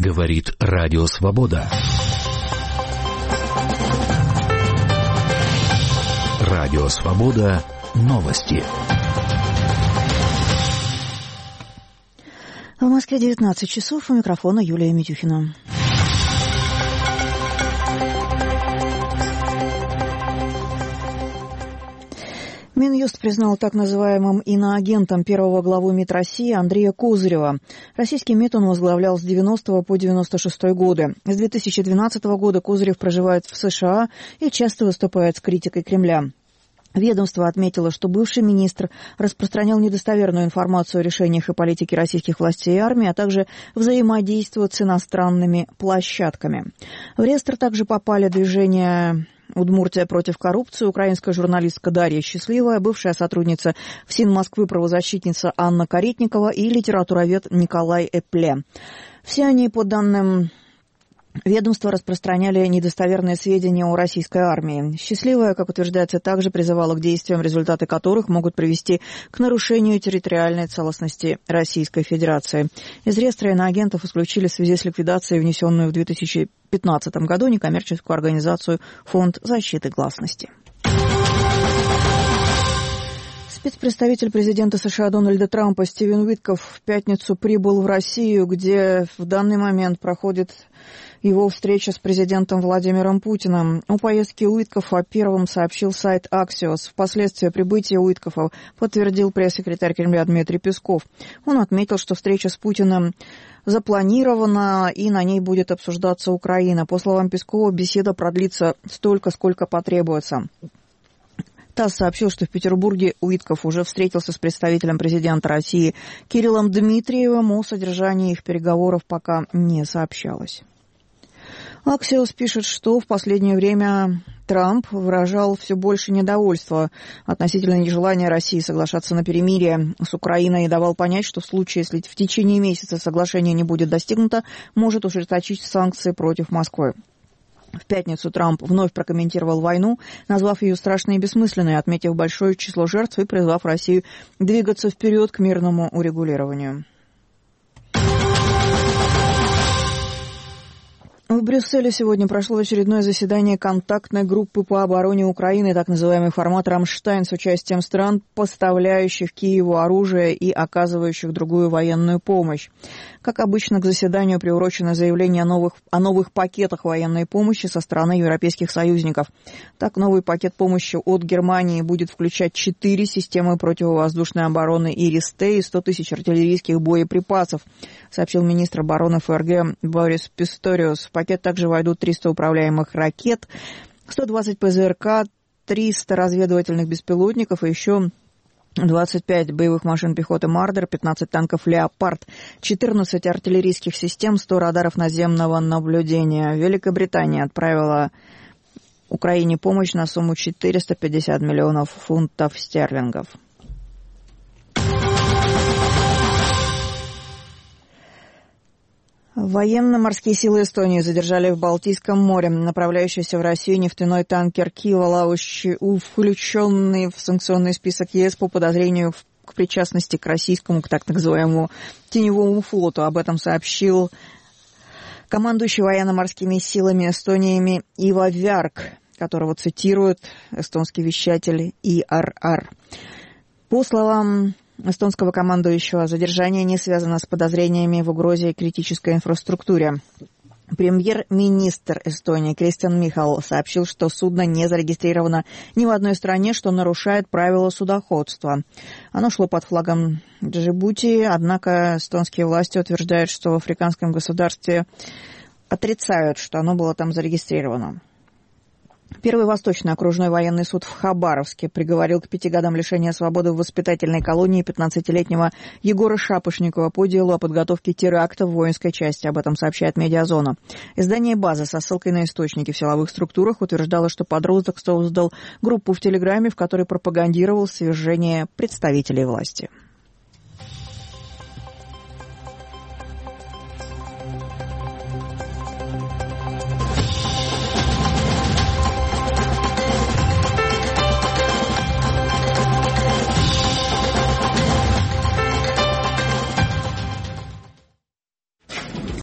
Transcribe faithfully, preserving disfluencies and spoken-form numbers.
Говорит Радио Свобода. Радио Свобода. Новости. В Москве девятнадцать часов. У микрофона Юлия Митюхина. Минюст признал так называемым иноагентом первого главу МИД России Андрея Козырева. Российский МИД он возглавлял с девяностого по девяносто шестой годы. С две тысячи двенадцатого года Козырев проживает в США и часто выступает с критикой Кремля. Ведомство отметило, что бывший министр распространял недостоверную информацию о решениях и политике российских властей и армии, а также взаимодействует с иностранными площадками. В реестр также попали движение «Удмуртия против коррупции», украинская журналистка Дарья Счастливая, бывшая сотрудница ФСИН Москвы правозащитница Анна Каретникова и литературовед Николай Эпле. Все они, по данным ведомства, распространяли недостоверные сведения о российской армии. Счастливая, как утверждается, также призывала к действиям, результаты которых могут привести к нарушению территориальной целостности Российской Федерации. Из реестра иноагентов исключили в связи с ликвидацией, внесенную в две тысячи пятнадцатом году, некоммерческую организацию «Фонд защиты гласности». Спецпредставитель президента США Дональда Трампа Стивен Уитков в пятницу прибыл в Россию, где в данный момент проходит его встреча с президентом Владимиром Путиным. О поездке Уиткофа первым сообщил сайт Axios. Впоследствии прибытия Уиткофа подтвердил пресс-секретарь Кремля Дмитрий Песков. Он отметил, что встреча с Путиным запланирована и на ней будет обсуждаться Украина. По словам Пескова, беседа продлится столько, сколько потребуется. ТАСС сообщил, что в Петербурге Уитков уже встретился с представителем президента России Кириллом Дмитриевым. О содержании их переговоров пока не сообщалось. Axios пишет, что в последнее время Трамп выражал все больше недовольства относительно нежелания России соглашаться на перемирие с Украиной и давал понять, что в случае, если в течение месяца соглашение не будет достигнуто, может ужесточить санкции против Москвы. В пятницу Трамп вновь прокомментировал войну, назвав ее страшной и бессмысленной, отметив большое число жертв и призвав Россию двигаться вперед к мирному урегулированию. В Брюсселе сегодня прошло очередное заседание контактной группы по обороне Украины, так называемый формат «Рамштайн», с участием стран, поставляющих Киеву оружие и оказывающих другую военную помощь. Как обычно, к заседанию приурочено заявление о новых, о новых пакетах военной помощи со стороны европейских союзников. Так, новый пакет помощи от Германии будет включать четыре системы противовоздушной обороны «Ирис-Т» и сто тысяч артиллерийских боеприпасов, сообщил министр обороны ФРГ Борис Писториус. В пакет также войдут триста управляемых ракет, сто двадцать ПЗРК, триста разведывательных беспилотников и еще двадцать пять боевых машин пехоты «Мардер», пятнадцать танков «Леопард», четырнадцать артиллерийских систем, сто радаров наземного наблюдения. Великобритания отправила Украине помощь на сумму четыреста пятьдесят миллионов фунтов стерлингов. Военно-морские силы Эстонии задержали в Балтийском море направляющийся в Россию нефтяной танкер «Киева», включенный в санкционный список ЕС по подозрению в к причастности к российскому, к так называемому теневому флоту. Об этом сообщил командующий военно-морскими силами Эстонии Ива Вярк, которого цитирует эстонский вещатель И Р Р. По словам эстонского командующего, задержание не связано с подозрениями в угрозе критической инфраструктуре. Премьер-министр Эстонии Кристиан Михал сообщил, что судно не зарегистрировано ни в одной стране, что нарушает правила судоходства. Оно шло под флагом Джибути, однако эстонские власти утверждают, что в африканском государстве отрицают, что оно было там зарегистрировано. Первый Восточный окружной военный суд в Хабаровске приговорил к пяти годам лишения свободы в воспитательной колонии пятнадцатилетнего Егора Шапошникова по делу о подготовке теракта в воинской части. Об этом сообщает «Медиазона». Издание «База» со ссылкой на источники в силовых структурах утверждало, что подросток создал группу в Телеграме, в которой пропагандировал свержение представителей власти.